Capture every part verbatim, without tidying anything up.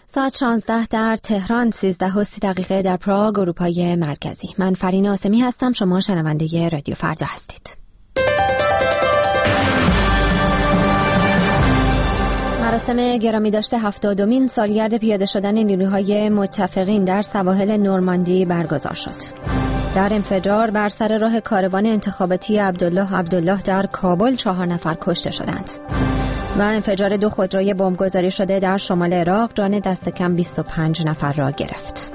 ساعت شانزده در تهران، سیزده و سی دقیقه در پراگ، اروپای مرکزی. من فرین آسمی هستم، شما شنونده رادیو فردا هستید. مراسم گرامی داشته هفتادمین سالگرد پیاده شدن نیروهای متفقین در سواحل نورماندی برگزار شد. در انفجار بر سر راه کاروان انتخاباتی عبدالله عبدالله در کابل چهار نفر کشته شدند. و انفجار دو خودروی بمبگذاری شده در شمال عراق جان دست کم بیست و پنج نفر را گرفت.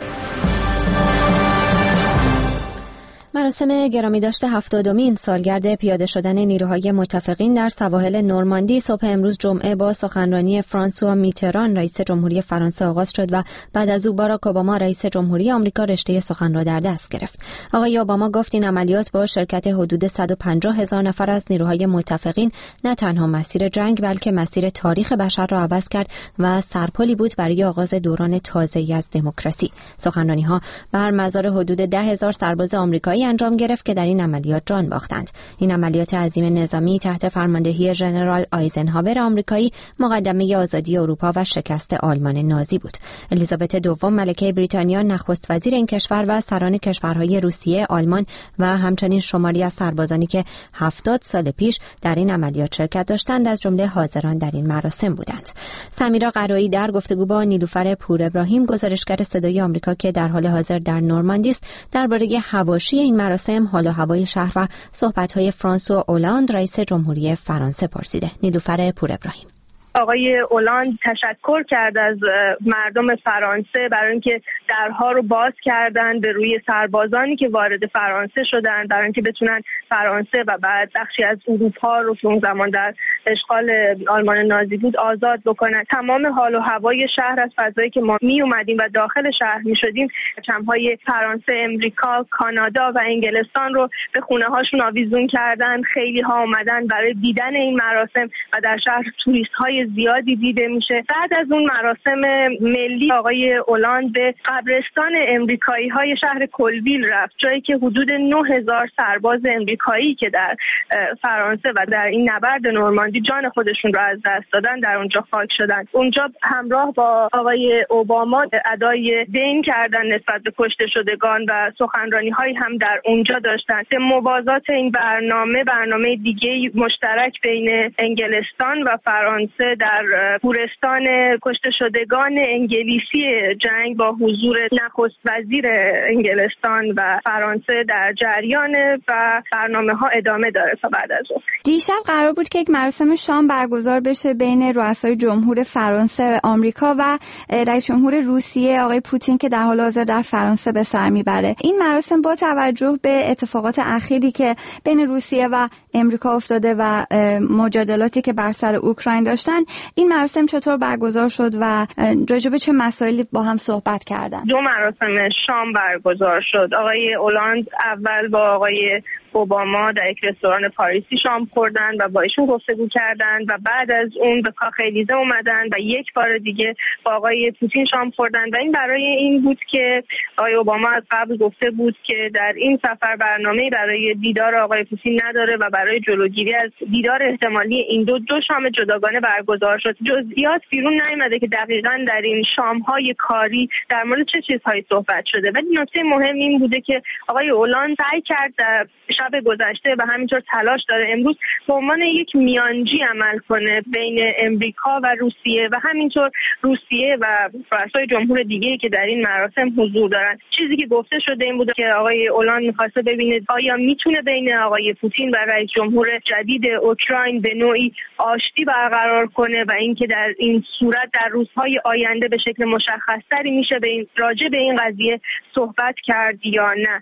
مراسم گرامی داشته هفتادمین سالگرد پیاده شدن نیروهای متفقین در سواحل نورماندی صبح امروز جمعه با سخنرانی فرانسوا میتران رئیس جمهوری فرانسه آغاز شد و بعد از او باراک اوباما رئیس جمهوری آمریکا رشته سخن را در دست گرفت. آقای اوباما گفت این عملیات با شرکت حدود صد و پنجاه هزار نفر از نیروهای متفقین نه تنها مسیر جنگ بلکه مسیر تاریخ بشر را عوض کرد و سرپلی بود برای آغاز دوران تازه‌ای از دموکراسی. سخنرانی‌ها بر مزار حدود ده هزار سرباز آمریکایی انجام گرفت که در این عملیات جان باختند. این عملیات عظیم نظامی تحت فرماندهی ژنرال آیزنهاور آمریکایی مقدمه آزادی اروپا و شکست آلمان نازی بود. الیزابت دوم ملکه بریتانیا نخست وزیر این کشور و سران کشورهای روسیه، آلمان و همچنین شماری از سربازانی که هفتاد سال پیش در این عملیات شرکت داشتند از جمله حاضران در این مراسم بودند. سمیرا قرایی در گفتگو با نیلوفر پور ابراهیم گزارشگر صدای آمریکا که در حال حاضر در نورماندی است درباره حواشی این مراسم، حال و هوای شهر و صحبت‌های فرانسوا اولاند رئیس جمهوری فرانسه پرسیده. نیلوفر پور ابراهیم: آقای اولاند تشکر کرد از مردم فرانسه برای اینکه درها رو باز کردن به روی سربازانی که وارد فرانسه شدن، برای اینکه بتونن فرانسه و بعد بخشی از اروپا رو که اون زمان در اشغال آلمان نازی بود آزاد بکنن. تمام حال و هوای شهر از فضایی که ما می اومدیم و داخل شهر می شدیم، پرچم‌های فرانسه، امریکا، کانادا و انگلستان رو به خونه هاشون آویزون کردن. خیلی ها اومدن برای دیدن این مراسم و در شهر توریست های زیادی دیده میشه. بعد از اون مراسم ملی آقای اولاند به قبرستان امریکایی های شهر کلویل رفت، جایی که حدود نه هزار سرباز امریکایی که در فرانسه و در این نبرد نورماندی جان خودشون را از دست دادن در اونجا خاک شدن. اونجا همراه با آقای اوباما ادای دین کردن نسبت به کشته شدگان و سخنرانی هایی هم در اونجا داشتن. به موازات این برنامه برنامه دیگه مشترک بین انگلستان و فرانسه در پورستان کشته شدگان انگلیسی جنگ با حضور نخست وزیر انگلستان و فرانسه در جریان و برنامه ها ادامه داره تا بعد از اون. دیشب قرار بود که یک مراسم شام برگزار بشه بین رؤسای جمهور فرانسه، آمریکا و رئیس جمهور روسیه آقای پوتین که در حال حاضر در فرانسه به سر میبره. این مراسم با توجه به اتفاقات اخیری که بین روسیه و امریکا افتاده و مجادلاتی که بر سر اوکراین داشتن، این مراسم چطور برگزار شد و راجع به چه مسائلی با هم صحبت کردن؟ دو مراسم شام برگزار شد. آقای اولاند اول با آقای اوباما در یک رستوران پاریسی شام خوردن و با ایشون گفتگو کردن و بعد از اون به کاخ الیزه اومدن و یک بار دیگه با آقای پوتین شام خوردن و این برای این بود که آقای اوباما از قبل گفته بود که در این سفر برنامه‌ای برای دیدار آقای پوتین نداره و برای جلوگیری از دیدار احتمالی این دو دو شام جداگانه برگزار شد. جزئیات بیرون نیامده که دقیقاً در این شام‌های کاری در مورد چه چیزهایی صحبت شده، ولی نکته مهم این بوده که آقای اولاند سعی کرد در شب گذشته و همینطور تلاش داره امروز به عنوان یک میانجی عمل کنه بین امریکا و روسیه و همینطور روسیه و رؤسای جمهور دیگه‌ای که در این مراسم حضور دارن. چیزی که گفته شده این بوده که آقای اولاند می‌خواسته ببینه آیا میتونه بین آقای پوتین و رئیس جمهور جدید اوکراین به نوعی آشتی برقرار کنه و اینکه در این صورت در روزهای آینده به شکل مشخص‌تری میشه به این راجع به این قضیه صحبت کرد یا نه.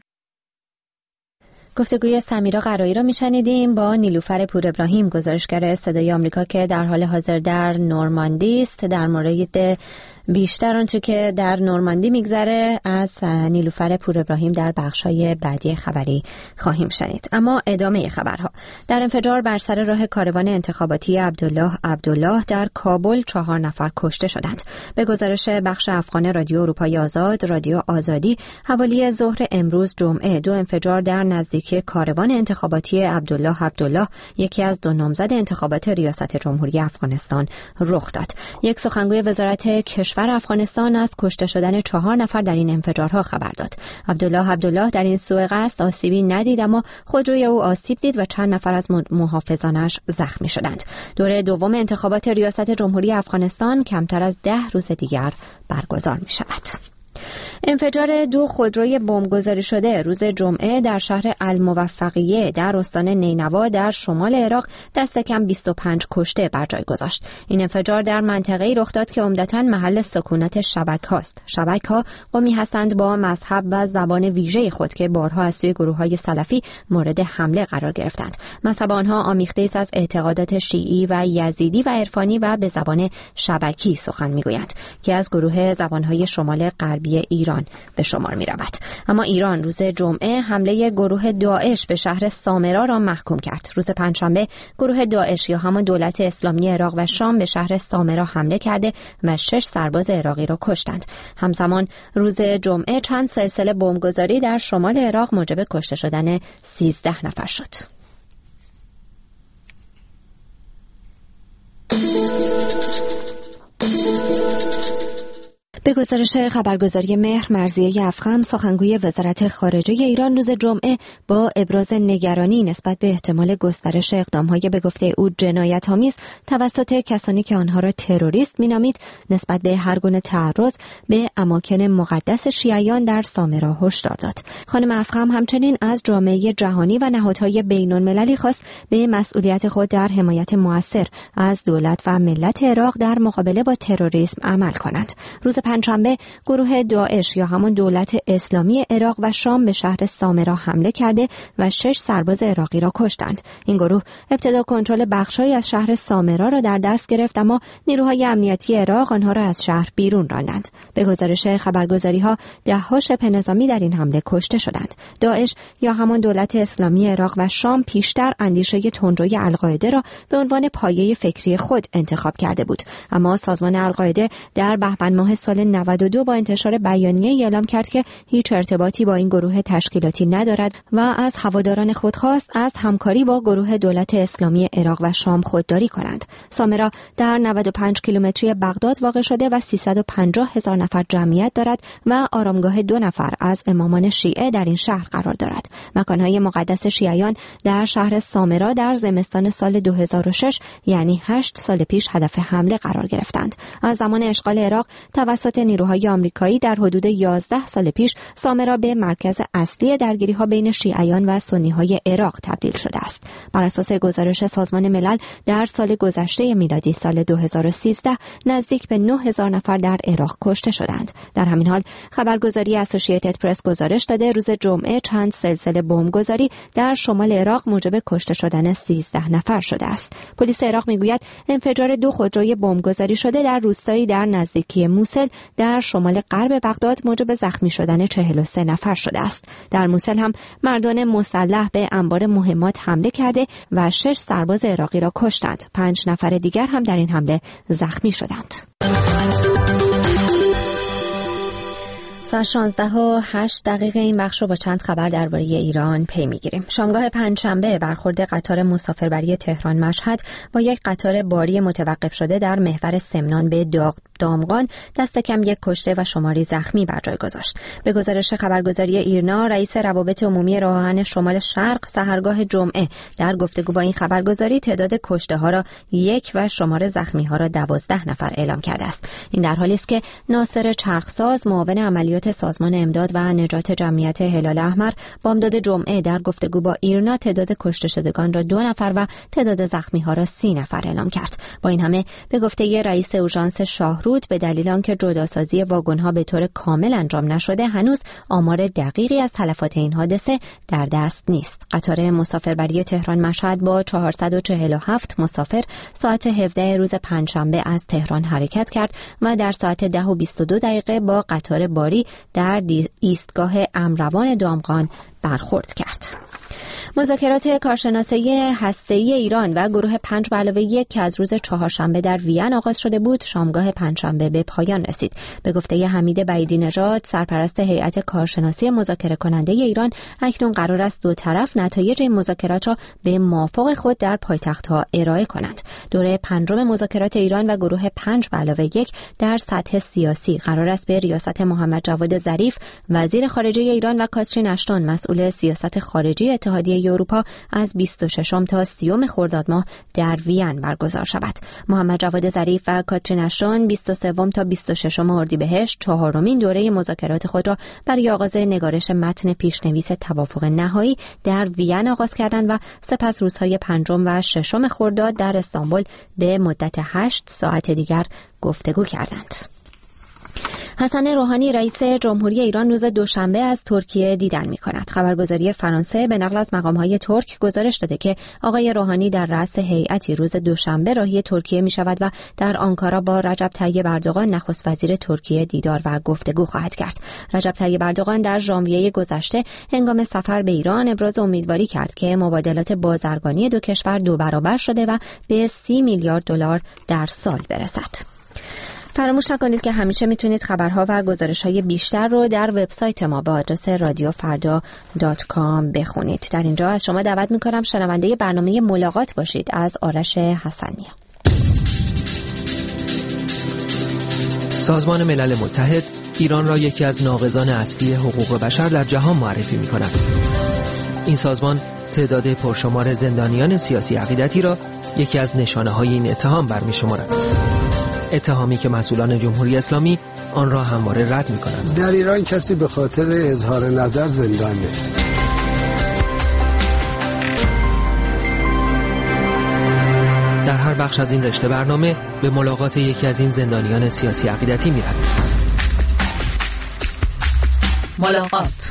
گفتگوی سمیرا قرایی را میشنیدیم با نیلوفر پور ابراهیم گزارشگر صدای آمریکا که در حال حاضر در نورماندی است. در مورد بیشتر آنچه که در نورماندی میگذره از نیلوفر پور ابراهیم در بخش‌های بعدی خبری خواهیم شنید. اما ادامه خبرها. در انفجار بر سر راه کاروان انتخاباتی عبدالله عبدالله در کابل چهار نفر کشته شدند. به گزارش بخش افغان رادیو اروپای آزاد، رادیو آزادی، حوالی ظهر امروز جمعه دو انفجار در نزدیکی کاروان انتخاباتی عبدالله عبدالله، یکی از دو نامزد انتخابات ریاست جمهوری افغانستان، رخ داد. یک سخنگوی وزارت کشور کشور افغانستان از کشته شدن چهار نفر در این انفجارها خبر داد. عبدالله عبدالله در این سوء قصد آسیبی ندید، اما خودروی او آسیب دید و چند نفر از محافظانش زخمی شدند. دوره دوم انتخابات ریاست جمهوری افغانستان کمتر از ده روز دیگر برگزار می شود. انفجار دو خودروی بمبگذاری شده روز جمعه در شهر الموفقیه در استان نینوا در شمال عراق دست کم بیست و پنج کشته بر جای گذاشت. این انفجار در منطقه‌ای رخ داد که عمدتاً محل سکونت شبک‌هاست. شبک‌ها قومی هستند با مذهب و زبان ویژه خود که بارها از سوی گروه‌های سلفی مورد حمله قرار گرفتند. مذهب آنها آمیخته است از اعتقادات شیعی و یزیدی و عرفانی و به زبان شبکی سخن می‌گویند که از گروه زبان‌های شمال غربی ایران به شمار می رود. اما ایران روز جمعه حمله گروه داعش به شهر سامرا را محکوم کرد. روز پنجشنبه گروه داعش یا همان دولت اسلامی عراق و شام به شهر سامرا حمله کرده و شش سرباز عراقی را کشتند. همزمان روز جمعه چند سلسله بمبگذاری در شمال عراق موجب کشته شدن سیزده نفر شد. به گزارش خبرگزاری مهر مرضیه افخم، سخنگوی وزارت خارجه ایران روز جمعه با ابراز نگرانی نسبت به احتمال گسترش اقدام‌های به گفته او جنایت‌آمیز توسط کسانی که آنها را تروریست می‌نامید نسبت به هر گونه تعرض به اماکن مقدس شیعیان در سامرا هشدار داد. خانم افخم همچنین از جامعه جهانی و نهادهای بین‌المللی خواست به مسئولیت خود در حمایت مؤثر از دولت و ملت عراق در مقابله با تروریسم عمل کنند. روز پنجشنبه گروه داعش یا همان دولت اسلامی عراق و شام به شهر سامرا حمله کرده و شش سرباز عراقی را کشتند. این گروه ابتدا کنترل بخشی از شهر سامرا را در دست گرفت، اما نیروهای امنیتی عراق آنها را از شهر بیرون راندند. به گزارش خبرگزاری‌ها ده‌ها شبه نظامی در این حمله کشته شدند. داعش یا همان دولت اسلامی عراق و شام پیشتر اندیشه تندروی القاعده را به عنوان پایه فکری خود انتخاب کرده بود، اما سازمان القاعده در بهمن ماه سال نود و دو با انتشار بیانیه اعلام کرد که هیچ ارتباطی با این گروه تشکیلاتی ندارد و از هواداران خود خواست از همکاری با گروه دولت اسلامی عراق و شام خودداری کنند. سامرا در نود و پنج کیلومتری بغداد واقع شده و سیصد و پنجاه هزار نفر جمعیت دارد و آرامگاه دو نفر از امامان شیعه در این شهر قرار دارد. مکانهای مقدس شیعیان در شهر سامرا در زمستان سال دو هزار و شش یعنی هشت سال پیش هدف حمله قرار گرفتند. از زمان اشغال عراق توسط نیروهای آمریکایی در حدود یازده سال پیش سامرا به مرکز اصلی درگیری‌ها بین شیعیان و سنی‌های عراق تبدیل شده است. بر اساس گزارش سازمان ملل در سال گذشته میلادی سال دو هزار و سیزده نزدیک به نه هزار نفر در عراق کشته شدند. در همین حال خبرگزاری اسوسییتد پرس گزارش داده روز جمعه چند سلسله بمبگذاری در شمال عراق موجب کشته شدن سیزده نفر شده است. پلیس عراق میگوید انفجار دو خودروی بمبگذاری شده در روستایی در نزدیکی موسل در شمال غرب بغداد موجب زخمی شدن چهل و سه نفر شده است. در موسل هم مردان مسلح به انبار مهمات حمله کرده و شش سرباز عراقی را کشتند. پنج نفر دیگر هم در این حمله زخمی شدند. ساعت شانزده و هشت دقیقه این بخش رو با چند خبر درباره ایران پی میگیریم. شامگاه پنجشنبه برخورد قطار مسافربری تهران مشهد با یک قطار باری متوقف شده در محور سمنان به دامغان دست کم یک کشته و شماری زخمی بر جای گذاشت. به گزارش خبرگزاری ایرنا، رئیس روابط عمومی راه آهن شمال شرق سحرگاه جمعه در گفتگو با این خبرگزاری تعداد کشته ها را یک و شمار زخمی ها را دوازده نفر اعلام کرده است. این در حالی است که ناصر چرخساز معاون عملیات سازمان امداد و نجات جمعیت هلال احمر بامداد جمعه در گفتگو با ایرنا تعداد کشته شدگان را دو نفر و تعداد زخمی ها را سی نفر اعلام کرد. با این همه به گفته رئیس اورژانس شاهرود به دلیل آنکه جداسازی واگن ها به طور کامل انجام نشده هنوز آمار دقیقی از تلفات این حادثه در دست نیست. قطار مسافربری تهران مشهد با چهارصد و چهل و هفت مسافر ساعت هفده روز پنجشنبه از تهران حرکت کرد و در ساعت ده و بیست و دو دقیقه با قطار باری در ایستگاه امروان دامغان برخورد کرد. مذاکرات کارشناسی هسته‌ای ایران و گروه پنج به علاوه یک که از روز چهارشنبه در وین آغاز شده بود، شامگاه پنجشنبه به پایان رسید. به گفته حمید بعیدی نژاد، سرپرست هیئت کارشناسی مذاکره کننده ایران، اکنون قرار است دو طرف نتایج این مذاکرات را به موافق خود در پایتخت‌ها ارائه کنند. دوره پنجم مذاکرات ایران و گروه پنج به علاوه یک در سطح سیاسی قرار است به ریاست محمد جواد ظریف، وزیر خارجه ایران، و کاترین اشتون، مسئول سیاست خارجی اتحادیه اروپا، از بیست و ششم تا سیوم خرداد ماه در وین برگزار شود. محمد جواد ظریف و کاترین اشتون بیست و سوم تا بیست و ششم اردیبهشت چهارمین دوره مذاکرات خود را برای آغاز نگارش متن پیشنویس توافق نهایی در وین آغاز کردند و سپس روزهای پنجم و ششم خرداد در استانبول به مدت هشت ساعت دیگر گفتگو کردند. حسن روحانی رئیس جمهوری ایران روز دوشنبه از ترکیه دیدن می‌کند. خبرگزاری فرانسه به نقل از مقام‌های ترک گزارش داده که آقای روحانی در رأس هیئتی روز دوشنبه راهی ترکیه می‌شود و در آنکارا با رجب طیب اردوغان نخست وزیر ترکیه دیدار و گفتگو خواهد کرد. رجب طیب اردوغان در ژانویه گذشته هنگام سفر به ایران ابراز امیدواری کرد که مبادلات بازرگانی دو کشور دو برابر شده و به سی میلیارد دلار در سال برسد. فراموش نکنید که همیشه میتونید خبرها و گزارش‌های بیشتر رو در وبسایت ما به آدرس رادیو فردا دات کام بخونید. در اینجا از شما دعوت میکنم شنونده برنامه ملاقات باشید از آرش حسنی. سازمان ملل متحد ایران را یکی از ناقضان اصلی حقوق بشر در جهان معرفی می‌کند. این سازمان تعداد پرشمار زندانیان سیاسی عقیدتی را یکی از نشانه‌های این اتهام برمی‌شمارد. اتهامی که مسئولان جمهوری اسلامی آن را همواره رد می‌کنند. در ایران کسی به خاطر اظهار نظر زندان نیست. در هر بخش از این رشته برنامه به ملاقات یکی از این زندانیان سیاسی عقیدتی می‌رویم. ملاقات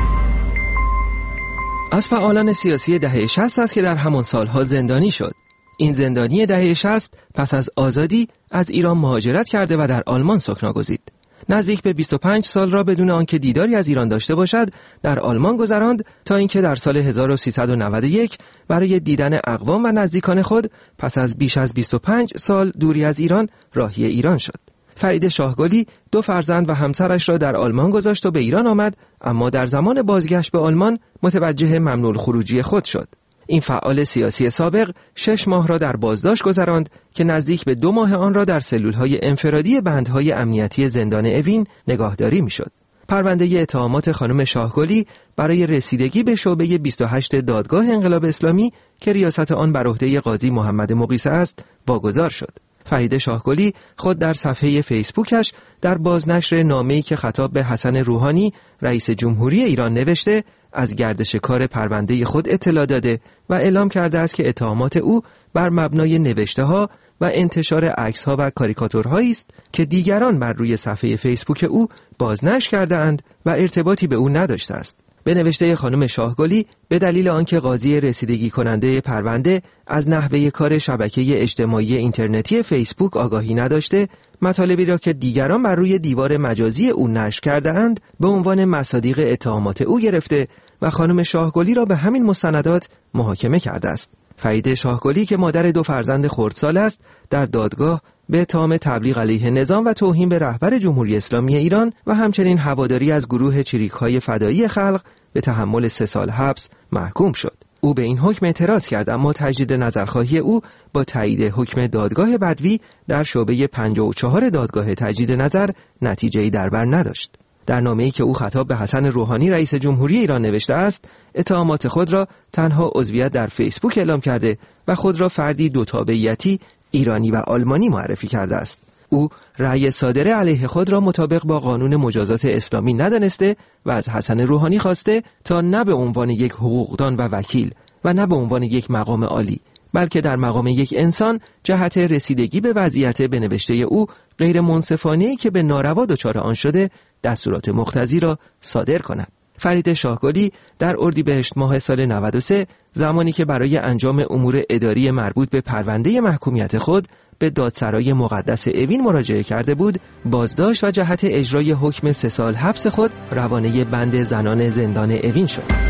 از فعالان سیاسی دهه شصت است که در همان سالها زندانی شد. این زندانی دهه شصت پس از آزادی از ایران مهاجرت کرده و در آلمان سکنا گزید. نزدیک به بیست و پنج سال را بدون آنکه دیداری از ایران داشته باشد در آلمان گذراند تا اینکه در سال هزار و سیصد و نود و یک برای دیدن اقوام و نزدیکان خود پس از بیش از بیست و پنج سال دوری از ایران راهی ایران شد. فرید شاهگلی دو فرزند و همسرش را در آلمان گذاشت و به ایران آمد، اما در زمان بازگشت به آلمان متوجه ممنوع الخروجی خود شد. این فعال سیاسی سابق شش ماه را در بازداشت گذراند که نزدیک به دو ماه آن را در سلولهای انفرادی بندهای امنیتی زندان اوین نگاهداری می‌شد. پرونده اتهامات خانم شاهگلی برای رسیدگی به شعبه بیست و هشت دادگاه انقلاب اسلامی که ریاست آن بر عهده قاضی محمد مقیسه است واگذار شد. فرید شاهگلی خود در صفحه فیسبوکش در بازنشر نامه‌ای که خطاب به حسن روحانی رئیس جمهوری ایران نوشته از گردش کار پرونده خود اطلاع داده و اعلام کرده است که اتهامات او بر مبنای نوشته‌ها و انتشار عکس‌ها و کاریکاتورهایی است که دیگران بر روی صفحه فیسبوک او بازنشر کرده‌اند و ارتباطی به او نداشته است. به نوشته خانم شاهگلی به دلیل آنکه قاضی رسیدگی کننده پرونده از نحوه کار شبکه اجتماعی اینترنتی فیسبوک آگاهی نداشته، مطالبی را که دیگران بر روی دیوار مجازی او نشر کرده‌اند به عنوان مصادیق اتهامات او گرفته و خانم شاهگلی را به همین مستندات محاکمه کرده است. فرید شاهگلی که مادر دو فرزند خردسال است، در دادگاه به اتهام تبلیغ علیه نظام و توهین به رهبر جمهوری اسلامی ایران و همچنین هواداری از گروه چریک‌های فدایی خلق به تحمل سه سال حبس محکوم شد. او به این حکم اعتراض کرد، اما تجدید نظرخواهی او با تایید حکم دادگاه بدوی در شعبه پنجاه و چهار دادگاه تجدید نظر نتیجه‌ای در بر نداشت. در نامه‌ای که او خطاب به حسن روحانی رئیس جمهوری ایران نوشته است، اتهامات خود را تنها عضویت در فیسبوک اعلام کرده و خود را فردی دو تابعیتی ایرانی و آلمانی معرفی کرده است. او رأی صادره علیه خود را مطابق با قانون مجازات اسلامی ندانسته و از حسن روحانی خواسته تا نه به عنوان یک حقوقدان و وکیل و نه به عنوان یک مقام عالی، بلکه در مقام یک انسان جهت رسیدگی به وضعیت به نوشته او غیر منصفانه‌ای که به ناروا دچار آن شده دستورات مقتضی را صادر کند. فرید شاهگلی در اردیبهشت ماه سال نود و سه زمانی که برای انجام امور اداری مربوط به پرونده محکومیت خود به دادسرای مقدس اوین مراجعه کرده بود، بازداشت و جهت اجرای حکم سه سال حبس خود روانه بند زنان زندان اوین شد.